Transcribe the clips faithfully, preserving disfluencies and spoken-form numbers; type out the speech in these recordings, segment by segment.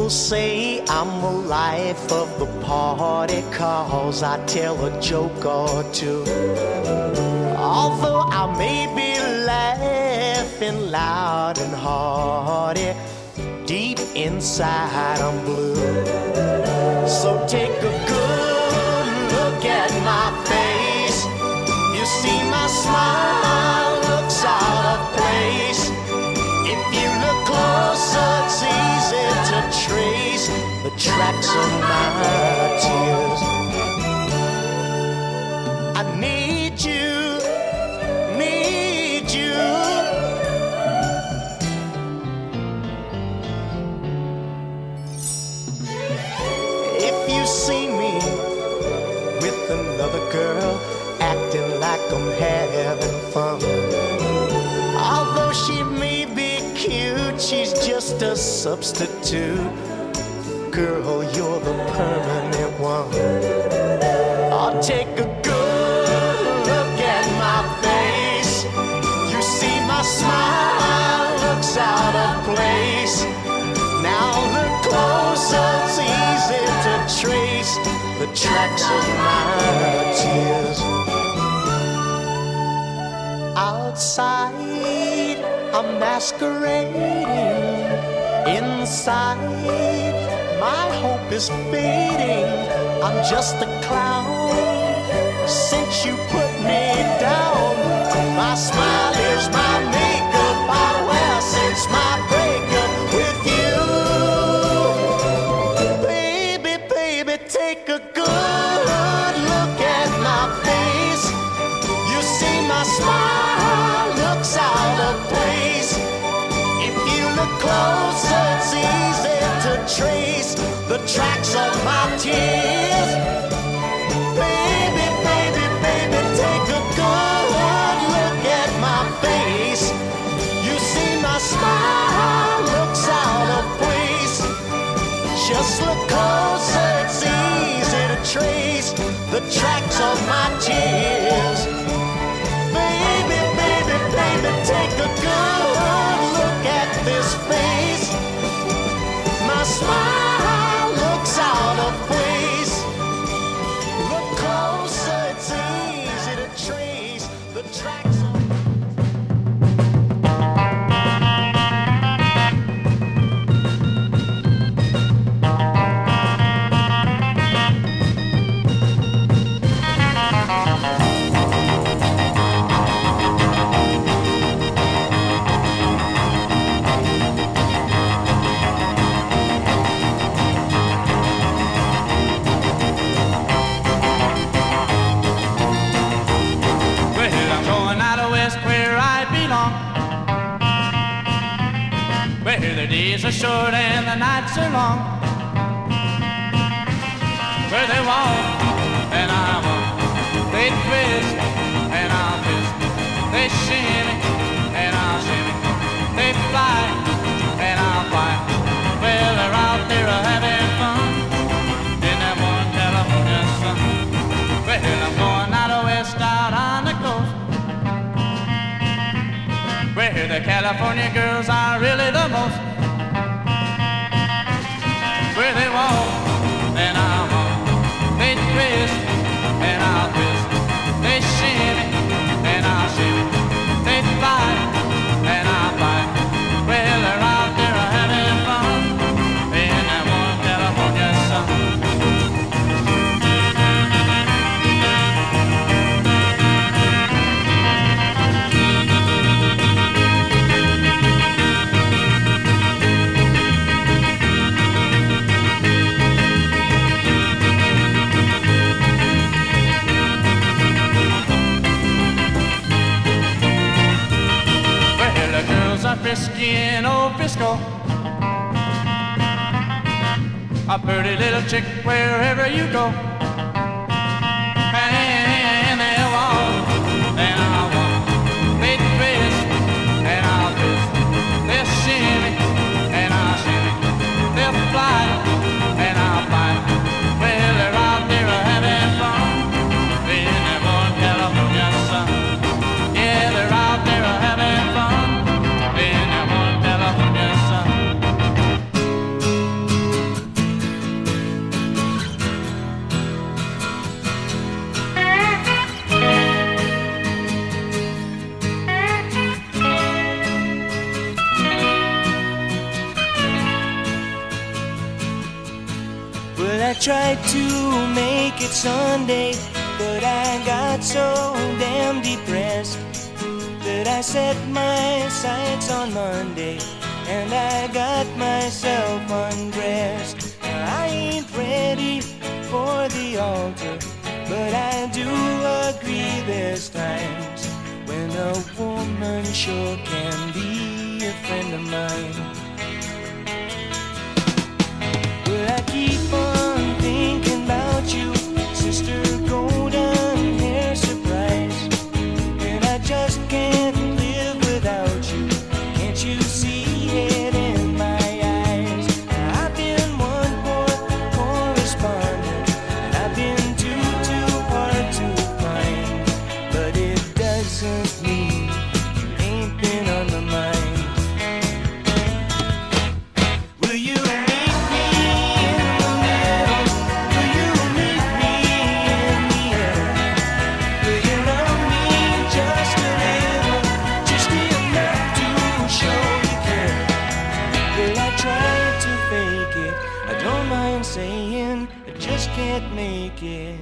say I'm the life of the party, 'cause I tell a joke or two. Although I may be laughing loud and hearty, deep inside I'm blue. So take a good look at my face. You see my smile looks out of place. If you look closer, it's easy to trace the tracks of my tears. I need you, need you. If you see me with another girl, acting like I'm having fun, although she may be cute, she's just a substitute. Girl, you're the permanent one. I'll take a good look at my face. You see my smile looks out of place. Now look closer, it's easy to trace the tracks of my tears. Outside, I'm masquerading. Inside, my hope is fading. I'm just a clown since you put me down. My smile is my makeup I wear since my breakup with you. Baby, baby, take a good look at my face. You see my smile looks out of place. If you look closer, it's easy to trace the tracks of my tears. Baby, baby, baby, take a good look at my face. You see my smile looks out of place. Just look closer, it's easy to trace the tracks of my tears. Baby, baby, baby, take a good look at this face. My smile looks out of place. Look closer, it's easy to trace the tracks of days are short and the nights are long. Where they walk and I walk, they twist and I'll twist, they shimmy and I'll shimmy, they fly and I'll fly. Well, they're out there having fun in that one California sun. Well, I'm going out west, out on the coast, where the California girls are really the most. Where they walk and I walk, they twist and I'll twist, they shimmy and I'll shimmy, they fly and I'll fly. Well, they're out there having fun in that one California sun. Frisky in old Frisco, a pretty little chick wherever you go. And they walk and I'll walk, they twist and I'll twist, they shimmy and I'll shimmy, they'll fly and I'll fly. Well, they're out there having fun in that one California sun. Yeah, they're out there having fun in that one California sun. tried to make it Sunday, but I got so damn depressed that I set my sights on Monday, and I got myself undressed. I ain't ready for the altar, but I do agree there's times when a woman sure can be a friend of mine. Well, I keep on thinking about you, Sister Golden Hair Surprise, and I just can't live without you. Can't you see it in my eyes? I've been one poor correspondent, and I've been too, too hard to find, but it doesn't mean you ain't been on my mind. Will you meet me in the middle? Will you meet me in the air? Will you love me just a little, just enough to show you care? Well, I tried to fake it, I don't mind saying I just can't make it.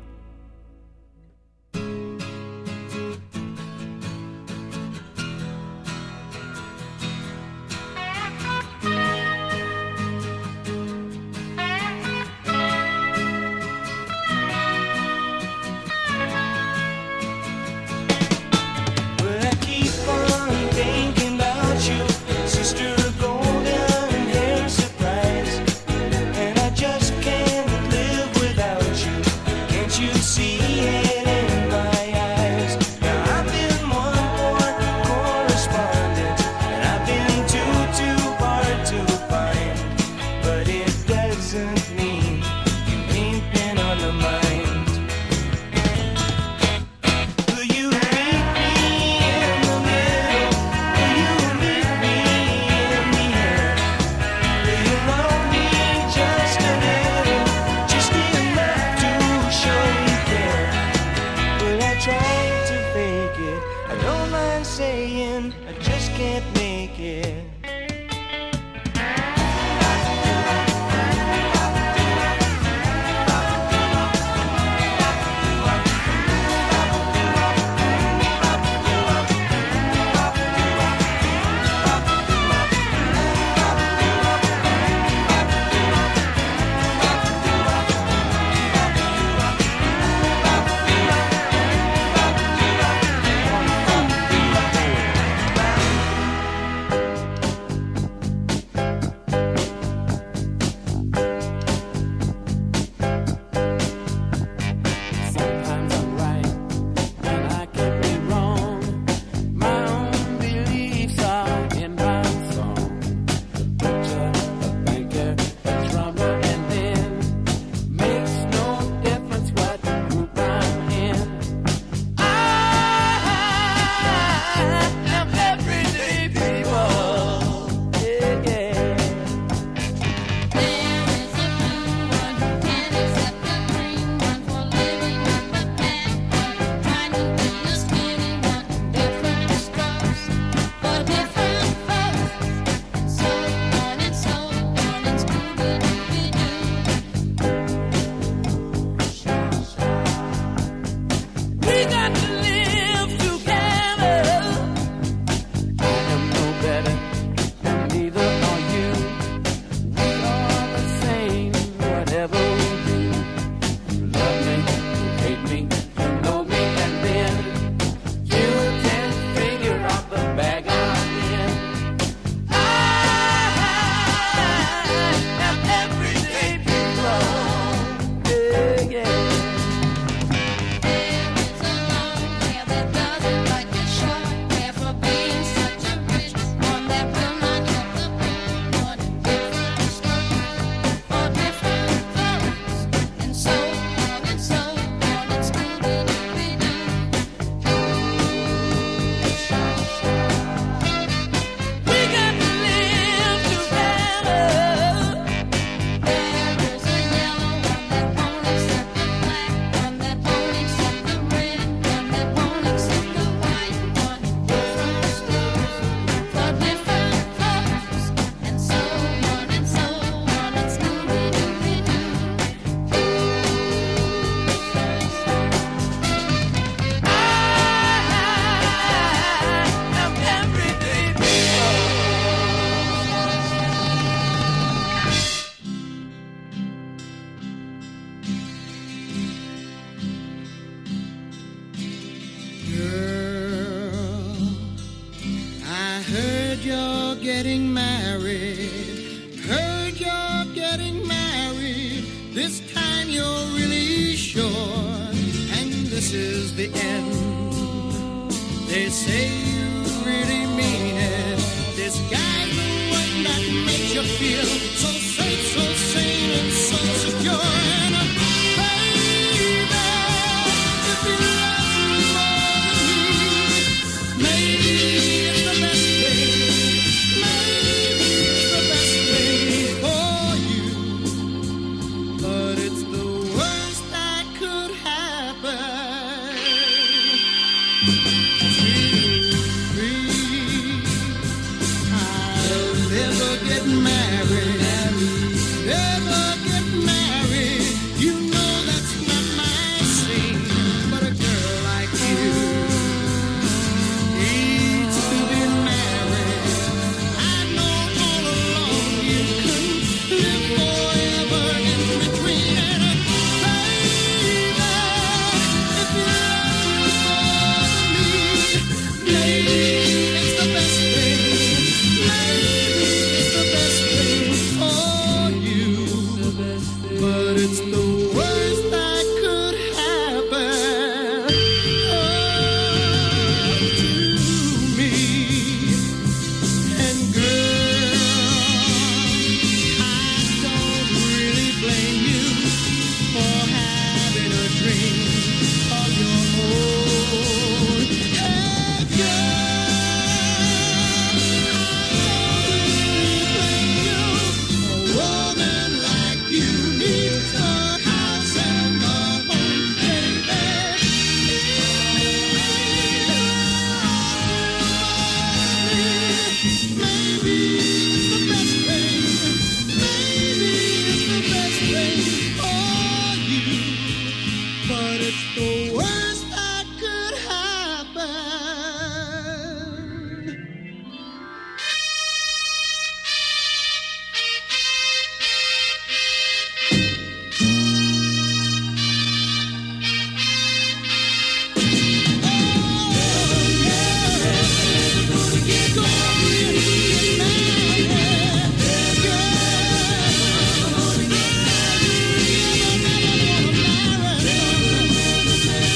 Well, I keep on thinking about you, Sister Golden Hair Surprise, and I just can't live without you. Can't you see it in my eyes? Now I've been one more correspondent, and I've been too, too hard to find, but it doesn't mean you ain't been on my mind. Will you meet me in the middle? Will you meet me in the air? Will you love me just a little, just enough to show you care? Heard you're getting married. Heard you're getting married. This time you're really sure. And this is the end. They say you really mean it. This guy's the one that makes you feel so safe, so sane, and so secure. And uh, baby, if you love me more than me, maybe it's the best thing. Maybe it's the best thing for you. But it's the worst that could happen to me. I'll never get married. Never get married. You know that's not my scene. But a girl like you needs to be married. I know all along you couldn't live forever in between. And uh, baby, if you love me more than me, maybe it's the best thing. Maybe it's the best thing for you. But it's the worst that could happen oh, to me. And girl, I don't really blame you for having a dream of your own. Hey girl, I don't really blame you. A woman like you needs a house and a home, baby. Maybe it's the best thing. Maybe it's the best thing for you. But it's the worst that could happen. Maybe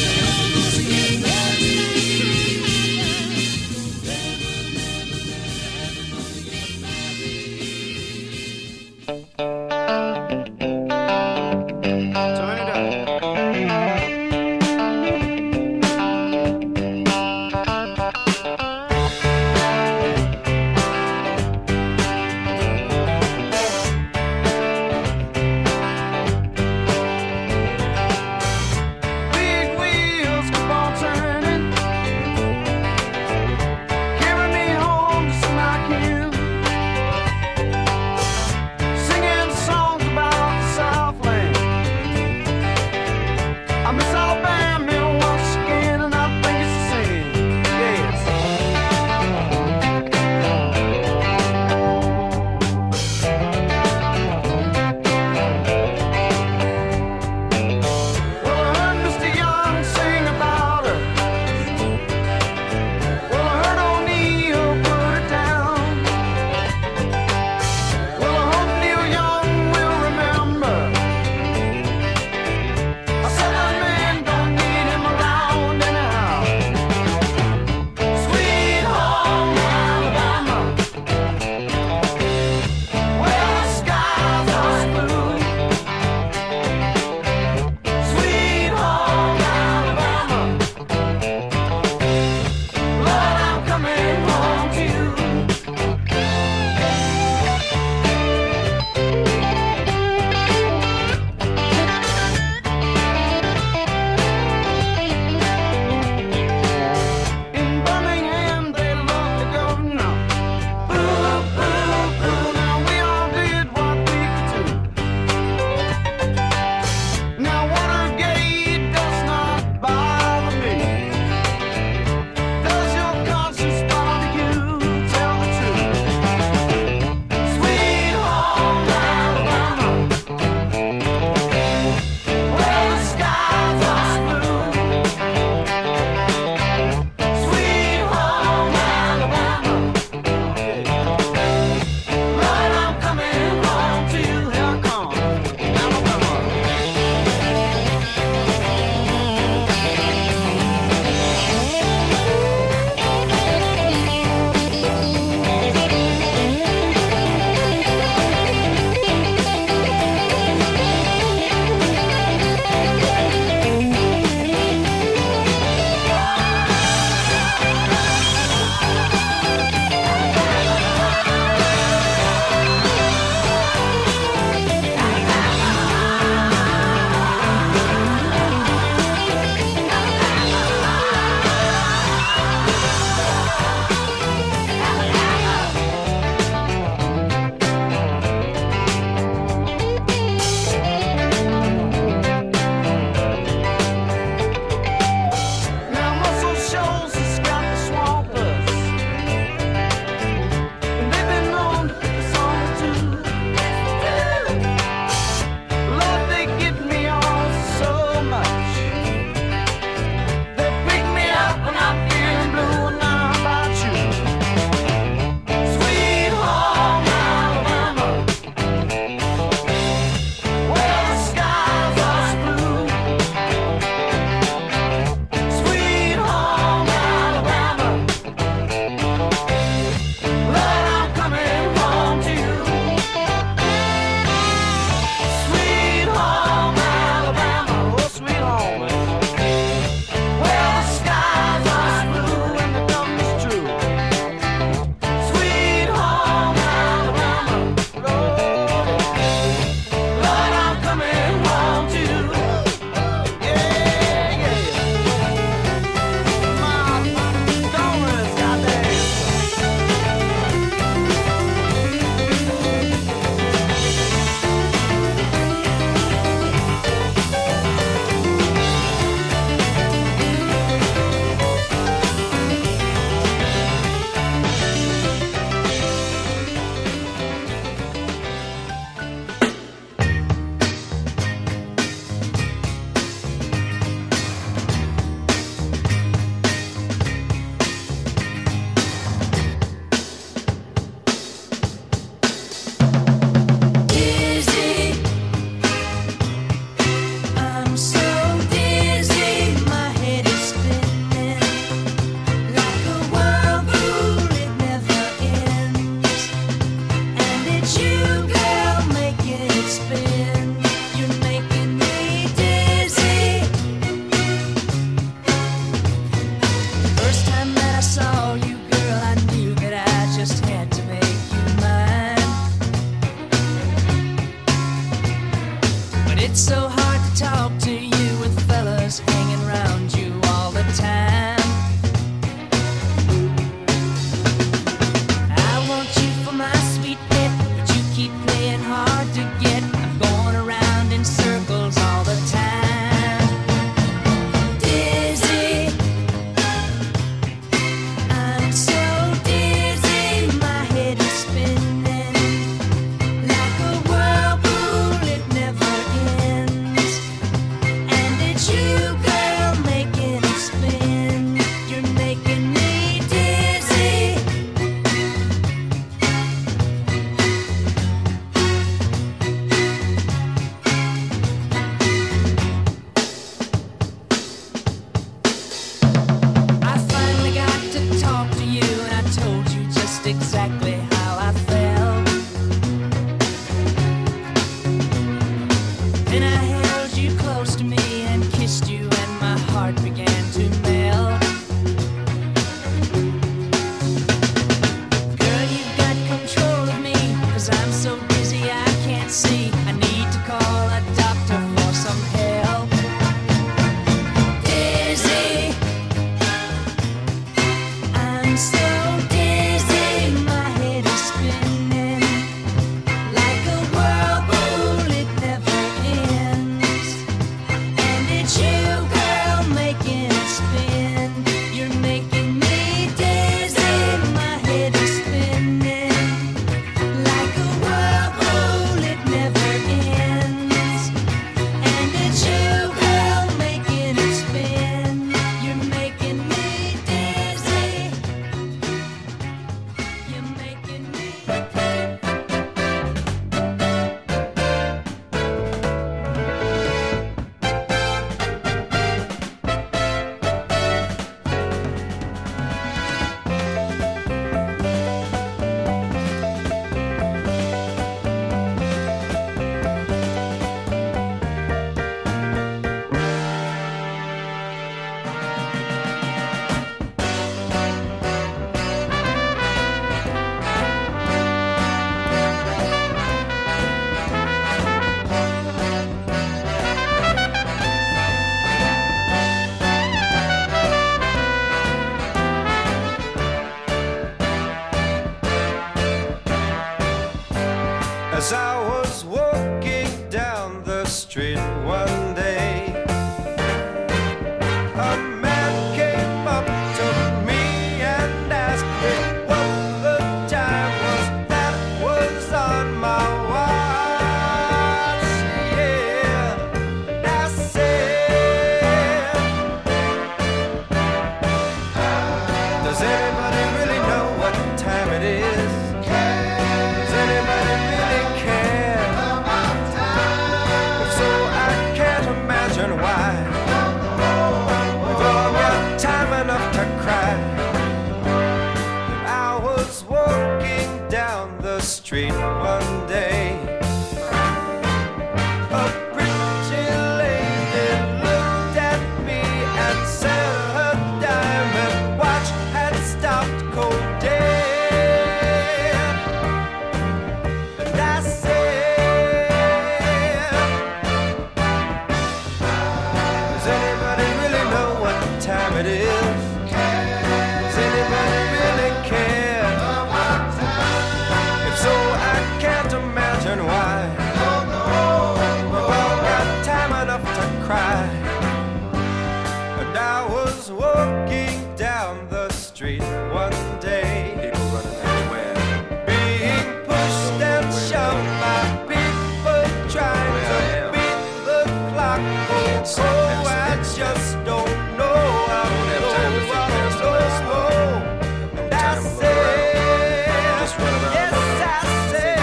time it is. Does anybody really care? If so, I can't imagine why. We've all got time enough to cry. And I was walking down the street one day, people running everywhere, being pushed and shoved by people trying to beat the clock. Oh, I just don't know. I don't have time to think fast unless and I said, just run around. Yes, I said,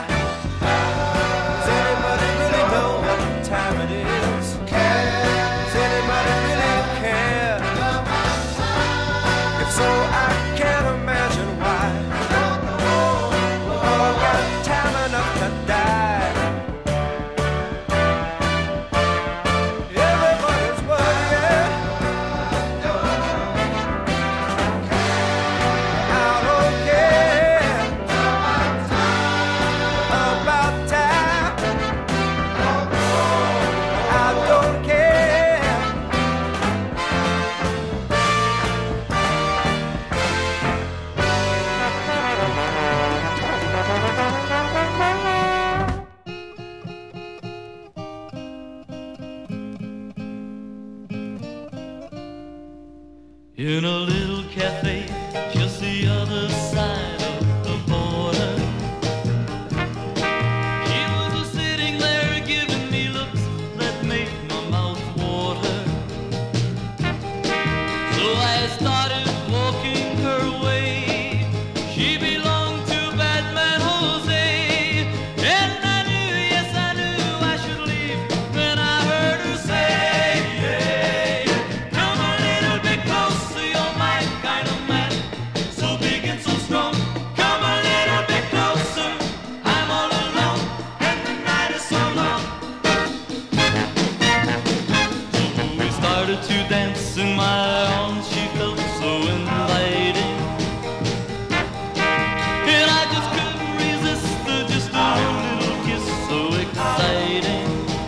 does anybody really know what time it is? Does anybody really care? If so, I can't imagine why. Oh, got time enough to die. Everybody's worried. I don't care about time. I don't care. In a little cafe just the other side of the border, she was sitting there giving me looks that made my mouth water. So I started walking her way. She belonged to Batman Jose, and I knew, yes I knew I should leave. Then I heard her say, hey, come a little bit closer, you're my kind of man, so big and so strong. Come a little bit closer, I'm all alone, and the night is so long. So we started to dance in my arms, she felt so inviting, and I just couldn't resist her, just a little kiss so exciting.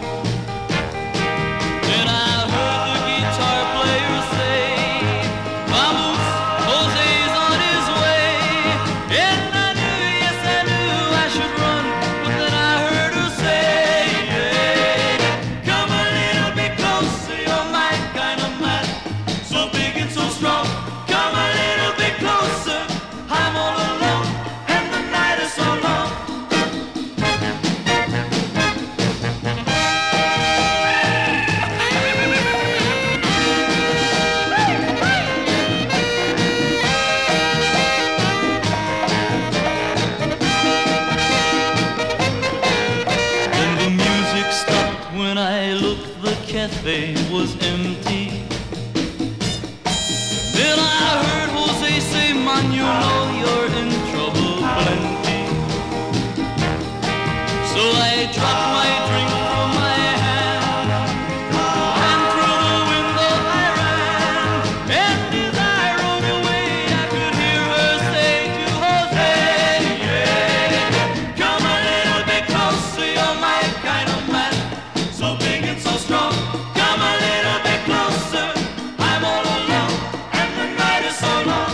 And I heard the guitar player say, vamos, Jose's on his way. And I knew, yes I knew I should run, but then I heard her say, hey, come a little bit closer, you're my kind of man, so big and so strong. Come a little bit closer, I'm all alone, and the night is so long. Then the music stopped when I looked, the cafe was empty. Then I heard Jose say, man, you know you're in trouble plenty. So I dropped my drink from my hand, and through the window I ran. And as I rode away, I could hear her say to Jose, yeah, come a little bit closer, you're my kind of man, so big and so strong. Come a little bit closer, I'm all alone, and the night is so long.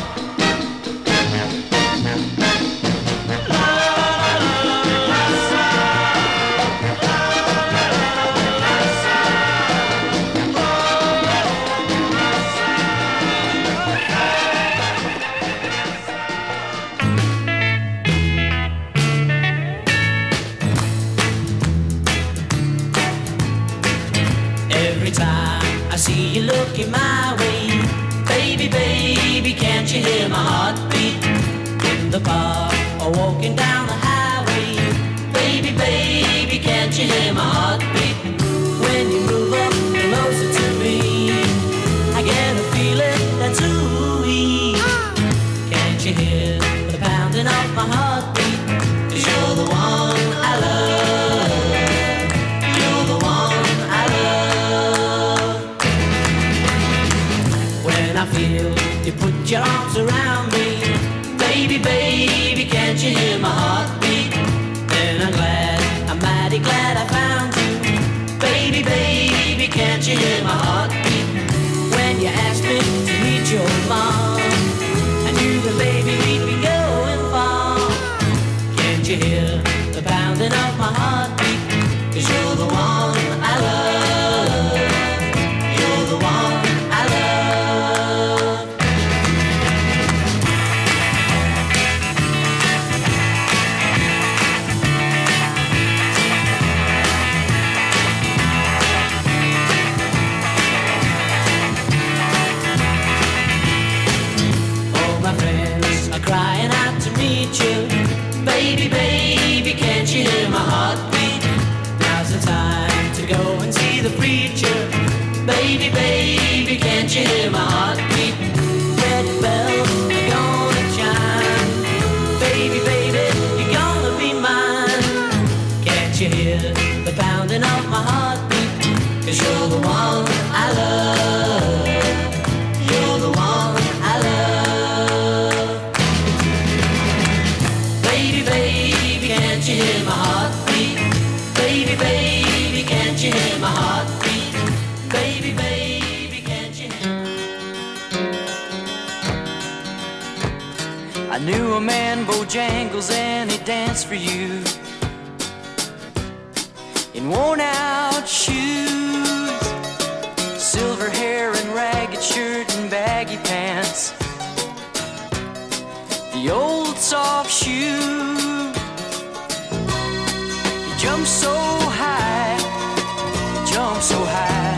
La la la la la la. Every time I see you looking my way, baby, baby, can't you hear my heartbeat? In the park or walking down the highway, baby, baby, can't you hear my heartbeat? When you move up closer to me, I get a feeling that's ooh-wee. Can't you hear the pounding of my heartbeat? 'Cause you're the one I love. You're the one I love. When I feel you put your arms around me, baby, baby, can't you hear my heartbeat? Then I'm glad, I'm mighty glad I found you, baby, baby, can't you hear my heartbeat? When you ask me your mom. I knew that baby we'd be going far. Can't you hear the pounding of my heartbeat? 'Cause you're the one I love. You're the one I love. All my friends are crying out to meet you. Baby, baby, can't you hear my heartbeat? Now's the time to go and see the preacher. Baby, baby, can't you hear my heartbeat? Red bells are gonna chime. Baby, baby, you're gonna be mine. Can't you hear the pounding of my heartbeat? 'Cause you're the one I love. You're the one I love. Baby, baby, can't you hear my heartbeat? Baby, baby, can't you hear my heartbeat? Baby, baby, can't you hear? I knew a man, Bojangles, and he danced for you in worn-out shoes, silver hair and ragged shirt and baggy pants, the old soft shoe. He jumped so high, jumped so high,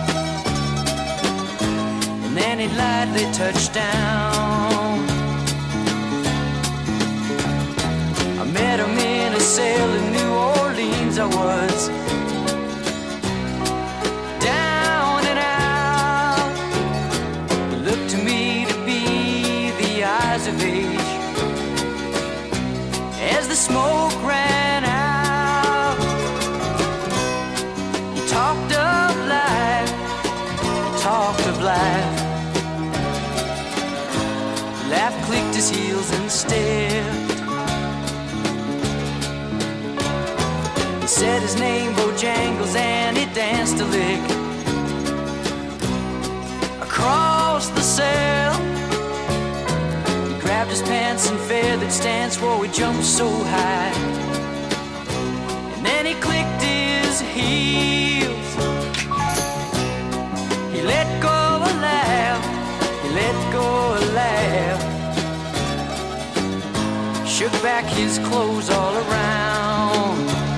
and then he lightly touched down. I met him in a cell in New Orleans. I was down and out. He looked to me to be the eyes of age. As the smoke ran out, he talked of life, talked of life. Laugh clicked his heels and stepped. He said his name, Bojangles, and he danced a lick across the cell. He grabbed his pants and feathered stance, whoa, he jumped so high. And then he clicked his heels. He let go a laugh, he let go a laugh. Shook back his clothes all around.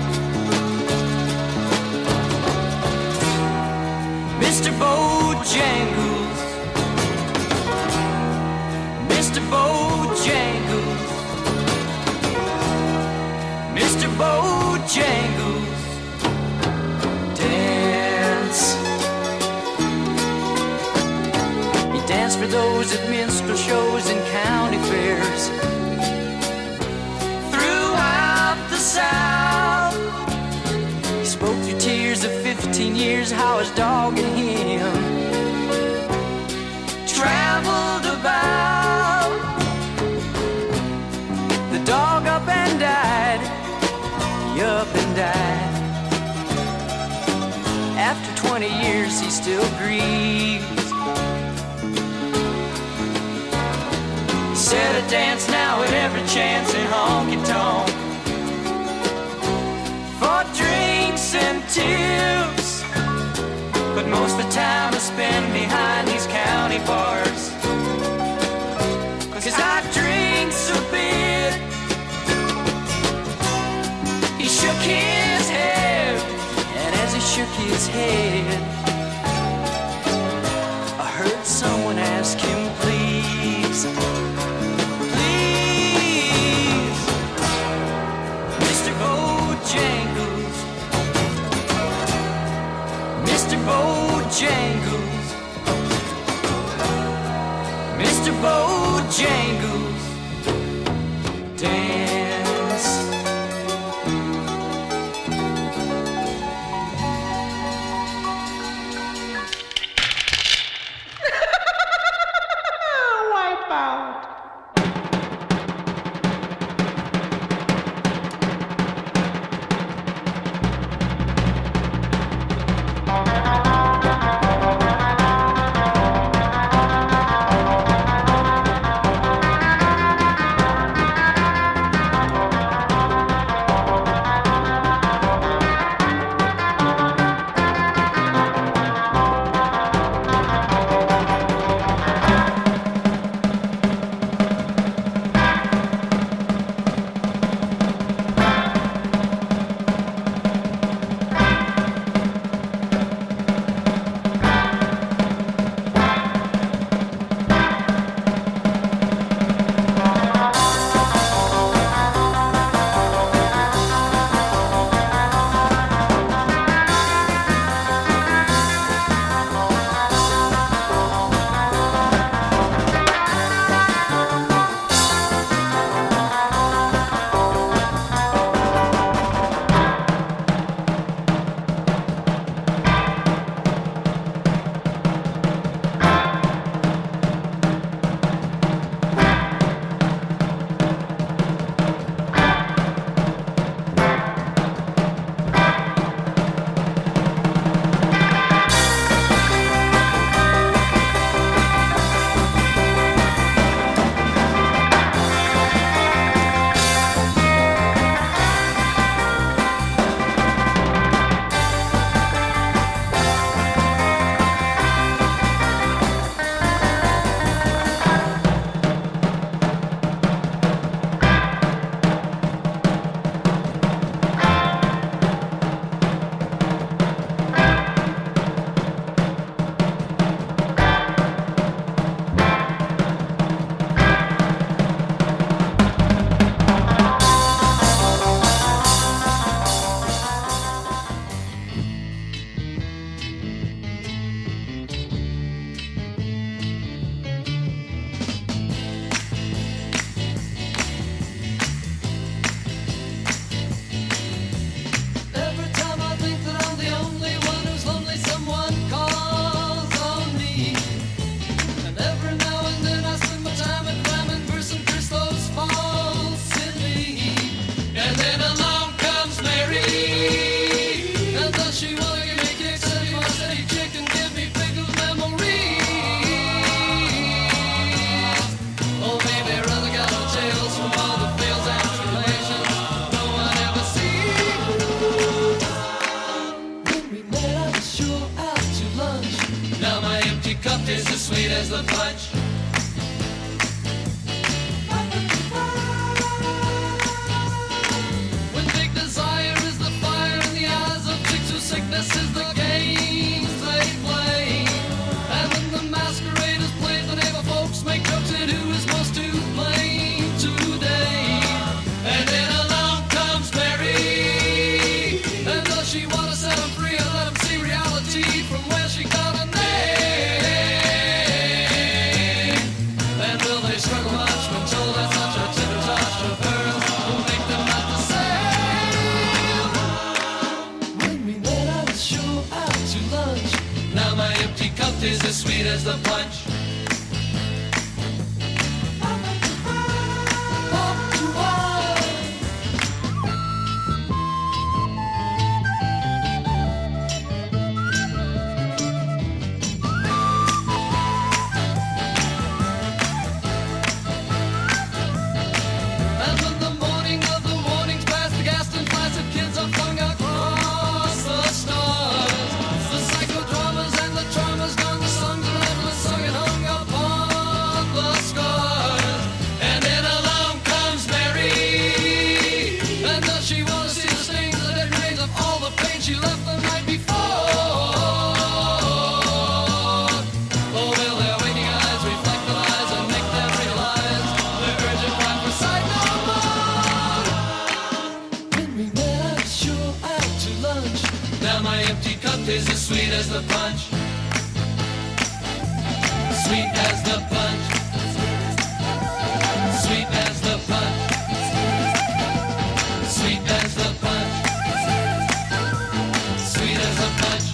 Mister Bojangles, Mister Bojangles, Mister Bojangles, dance. He danced for those at minstrel shows and county fairs throughout the South. He spoke through tears of fifteen years how his dog and him traveled about. The dog up and died, he up and died. After twenty years he still grieves. He said I dance now at every chance in honky-tonk for drinks and tips, but most of the time I spend behind these county bars. 'Cause I drink so bit. He shook his head, and as he shook his head, I heard someone ask him, please, please, Mister Bojangles, Mister Bojangles, Mister Bojangles, dance. as the punch. When big desire is the fire in the eyes of chicks whose sickness is the games they play. And when the masqueraders play, the neighbor folks make jokes at who is most to blame today. And then along comes Mary, and does she want to set him free and let him see reality from where she got a name? And will they struggle much when told that such a tender touch of hers will make them not the same? When we met, I was sure out to lunch. Now my empty cup is as sweet as the punch. And when the morning of the warnings past the Gaston Placid kids are flung across the stars, the psychodramas and the dramas gone, the songs are endless, sung and hung upon the scars. And then along comes Mary, and does she want to see the stains, the dead remains of all the pain she left the night before? Oh, will their waking eyes reflect the lies and make them realize the urgent cry for sight no more? When we met, I was sure out to lunch. Now my empty cup is as sweet as the punch. Sweet as the punch. Sweet as the punch. Sweet as the punch. Sweet as the punch.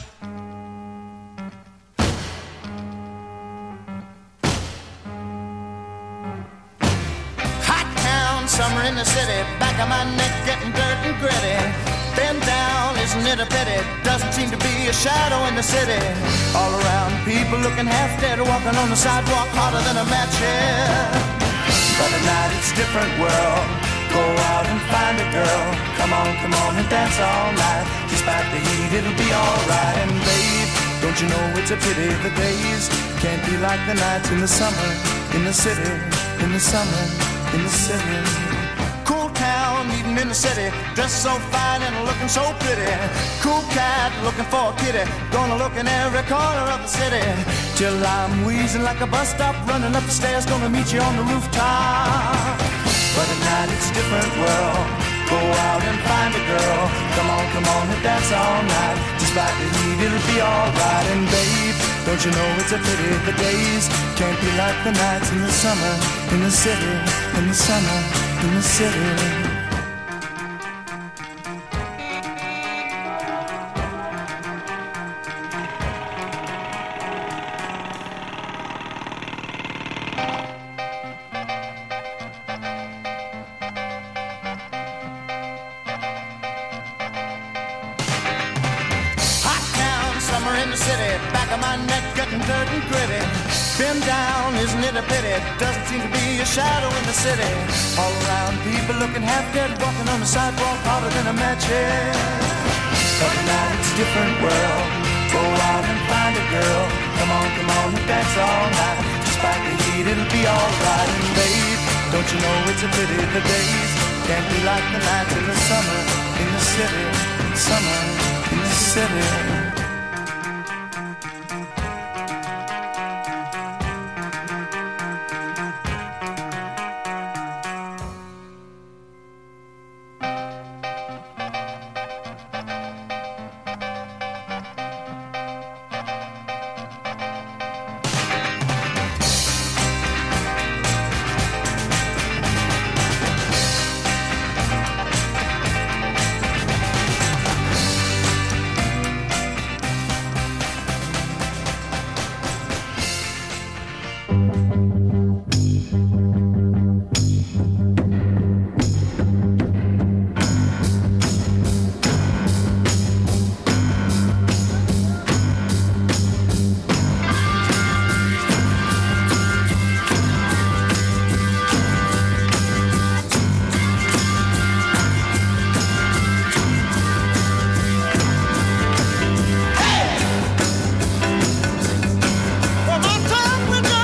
Hot town, summer in the city, back of my neck getting dirt and gritty. Bend down, isn't it a pity? Doesn't seem to be a shadow in the city. All around, people looking half dead, walking on the sidewalk harder than a match head. But at night it's a different world. Go out and find a girl. Come on, come on and dance all night. Despite the heat, it'll be alright. And babe, don't you know it's a pity the days can't be like the nights in the summer, in the city, in the summer, in the city. Cool town, meeting in the city, dressed so fine and looking so pretty. Cool cat, looking for a kitty, gonna look in every corner of the city. Till I'm wheezing like a bus stop, running up the stairs, gonna meet you on the rooftop. But at night it's a different world. Go out and find a girl. Come on, come on and dance all night. Despite the heat, it'll be alright. And babe, don't you know it's a pity the days can't be like the nights in the summer, in the city, in the summer, in the city. In the city, back of my neck getting dirt and gritty. Been down, isn't it a pity? Doesn't seem to be a shadow in the city. All around, people looking half dead, walking on the sidewalk harder than a match head. But tonight it's a different world. Go out and find a girl. Come on, come on and dance all night. Despite the heat, it'll be alright. And babe, don't you know it's a pity the days can't be like the nights in the summer, in the city, summer, in the city. One more time, we're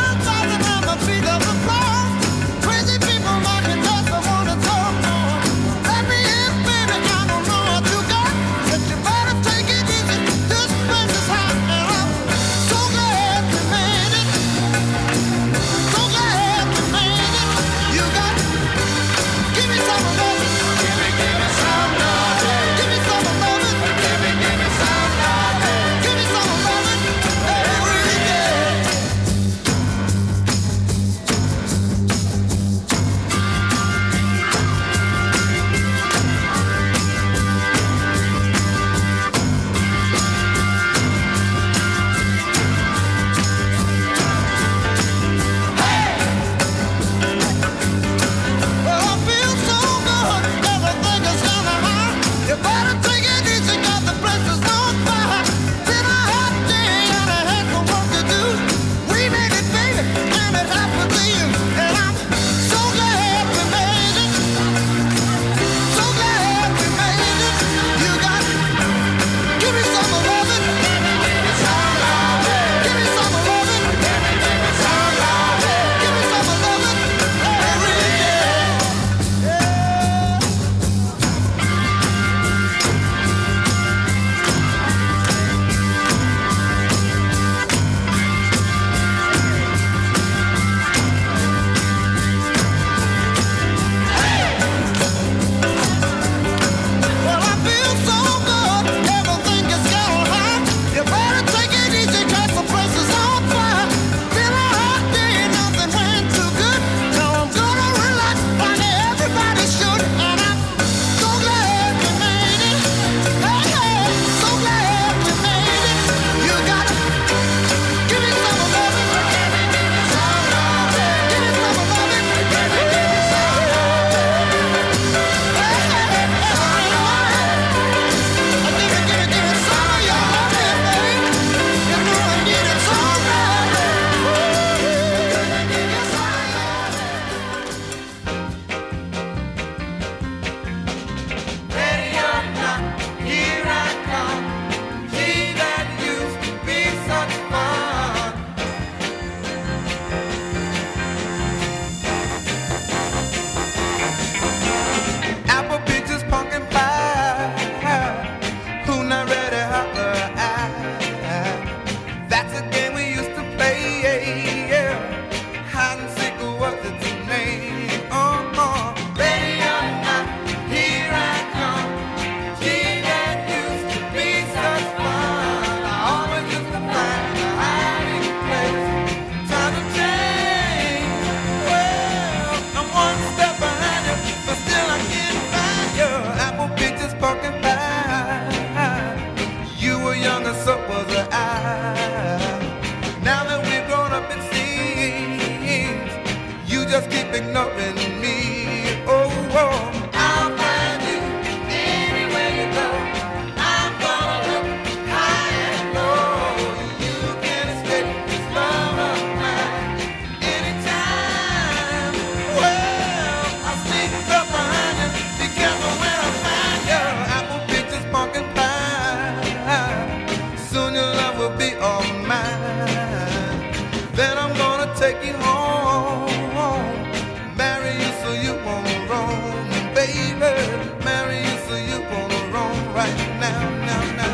keep ignoring me. Oh, oh, I'll find you anywhere you go. I'm gonna look high and low. You can escape this love of mine anytime. Well, I'll sneak up behind you. Be careful when I find you. Apple pictures, pumpkin pie. Soon your love will be all mine. Then I'm gonna take you home, marry you so you won't roam, baby. Marry you so you won't roam right now, now, now.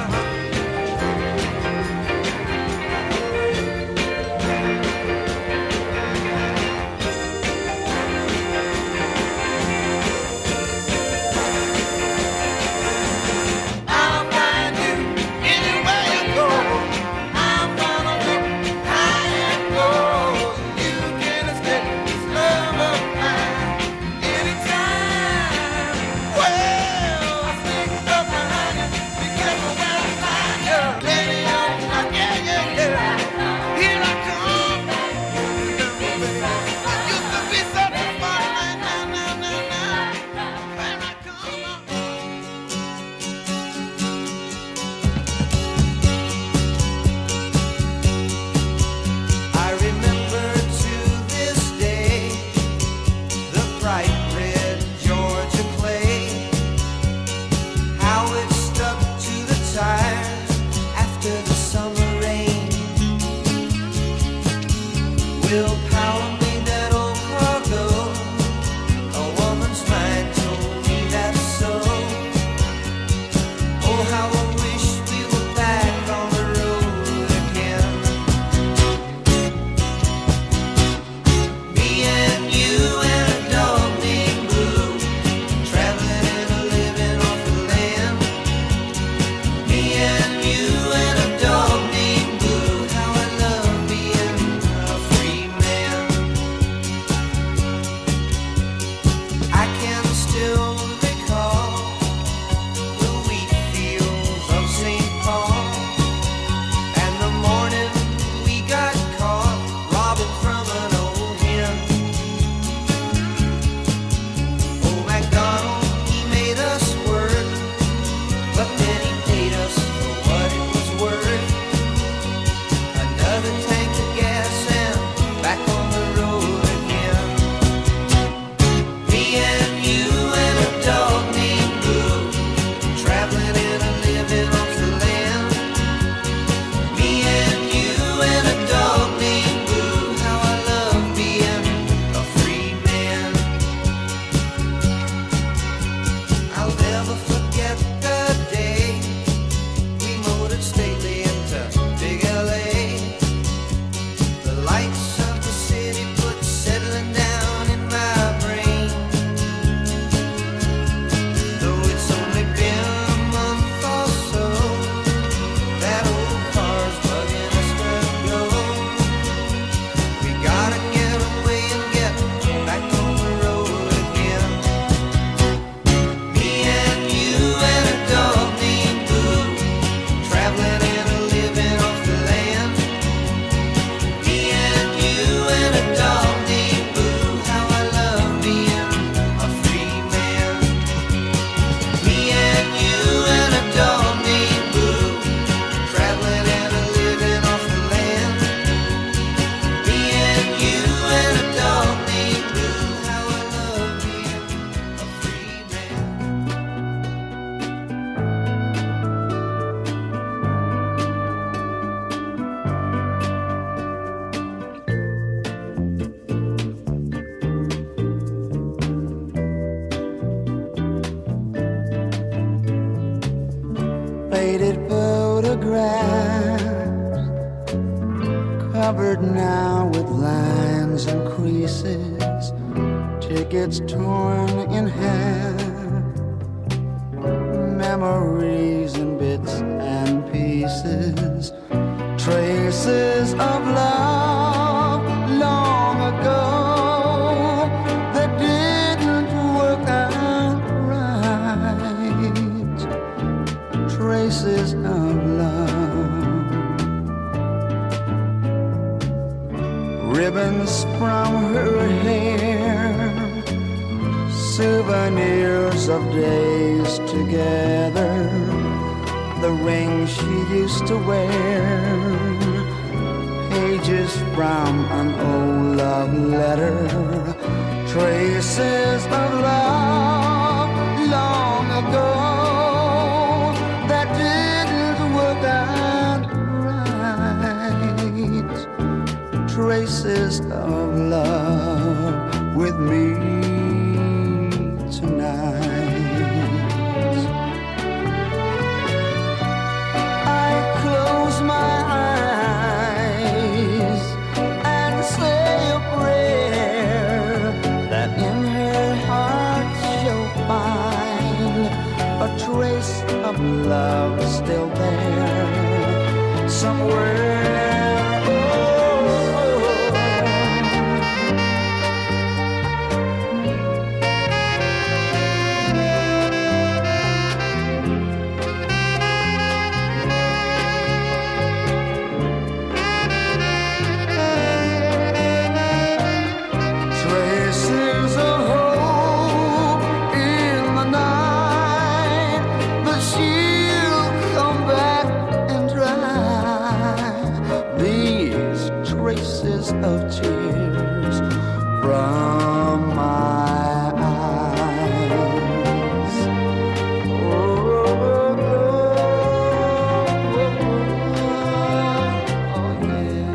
I'll find you anywhere you go. I'm gonna look high and low. You can escape this love of mine anytime. Well, I'll sneak up behind you. Be careful when I find you. Lady on my yeah, yeah, yeah. Here I come. I used to be such a fun man. Now, now, now, now. Here I come. I remember to this day the bright red Georgia clay, how it stuck to the tires after the summer rain. Will power made that old cargo. A woman's mind told me that's so. Oh, how I wish we were back on the road again. Me and you and a dog named Blue, traveling and a living off the land. Me and you and a dog named Blue, how I love being a free man. I can still recall the wheat fields of Saint Paul, and the morning we got caught robbing from an old hen. Oh, MacDonald, he made us work, but then he paid us for what it was worth. Another tank of gas and back on the road again. Me and you and a dog named Blue, traveling and a living off the land. Me and you and a dog named Blue, how I love being a free man. I'll never forget the day we motored stately into big L A. The lights of the city put settling down in my brain. Though it's only been a month or so, that old car's bugging us to go. We gotta get away and get back on the road again. Me and you and a dog named Blue, traveling and a living off the land. Me and you and a dog named Blue, how I love being a free man. Me and you and a dog named Blue, traveling and a living off the land. Me and you and a dog named Blue, how I love being a free man. Faded photographs, covered now with lines and creases, tickets torn in half, memories in bits and pieces, traces of love long ago that didn't work out right. Traces of love, ribbons traces from her hair, souvenirs of days together, the ring she used to wear, pages from an old love letter, traces of love long ago that didn't work out right, traces of love with me tonight. I close my eyes and say a prayer that in her heart she'll find a trace of love still there somewhere. Of tears from my eyes. Oh, oh, oh, oh, yeah.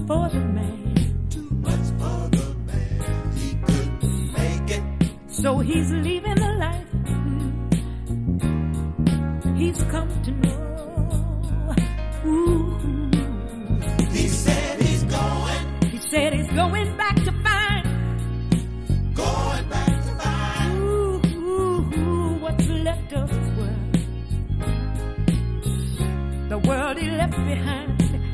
for the man. Too much for the man. He couldn't make it. So he's leaving the life he's come to know. Ooh. He said he's going. He said he's going back to find. Going back to find. Ooh, ooh, ooh, what's left of his world. The world he left behind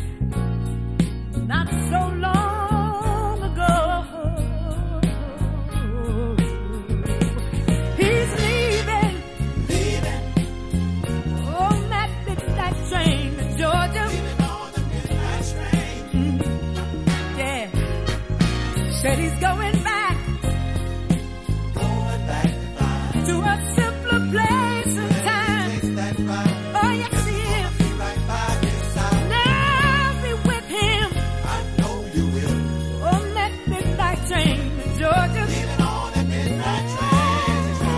not so long ago. He's leaving, Leaving. on that midnight train to Georgia. Leaving on the midnight train. Mm, yeah, said he's going back Going back to find. to a simpler place and time. Takes that ride. Oh yes, he is. Be right by his side. Now be with him I know you will. on that midnight train to Georgia. Leaving on the midnight train.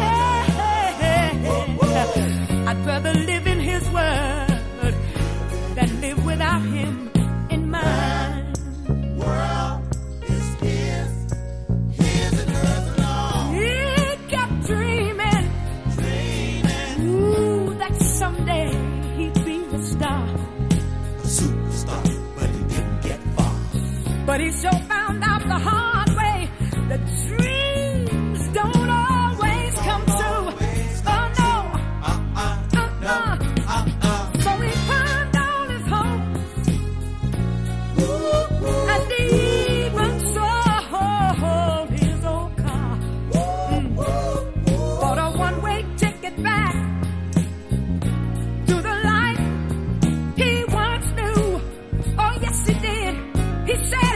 I'd rather live in his word than live without him in mine. World is his. His and hers alone. He kept dreaming, Dreaming. ooh, that someday he'd be the star. A superstar, but he didn't get far. But he sure found out the hard way that dreams don't always come true. Oh no, Uh-uh. uh-uh. Uh-uh. So he found all his hopes, and he even sold his old car. Mm. Bought a one-way ticket back to the life he once knew. Oh yes, he did. He said